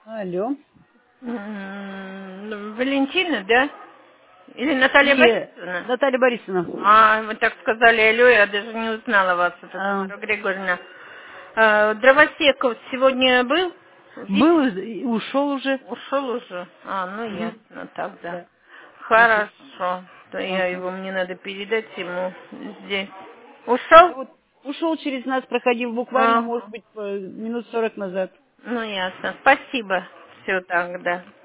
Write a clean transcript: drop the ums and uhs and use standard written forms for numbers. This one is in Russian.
Алло. Валентина, да? Или Наталья Не, Борисовна? Наталья Борисовна. Вы так сказали, алло, я даже не узнала вас, это А, Тамара Григорьевна. Дровосеков сегодня был? был и ушел уже. Ушел уже? Ну Мгм. ясно, тогда. Да. Ушел. Хорошо, то я Ага. его, мне надо передать ему здесь. Ну Ушел? вот ушел через нас, проходил буквально, может Ага. быть, минут 40 назад. Ну ясно, спасибо. Все тогда.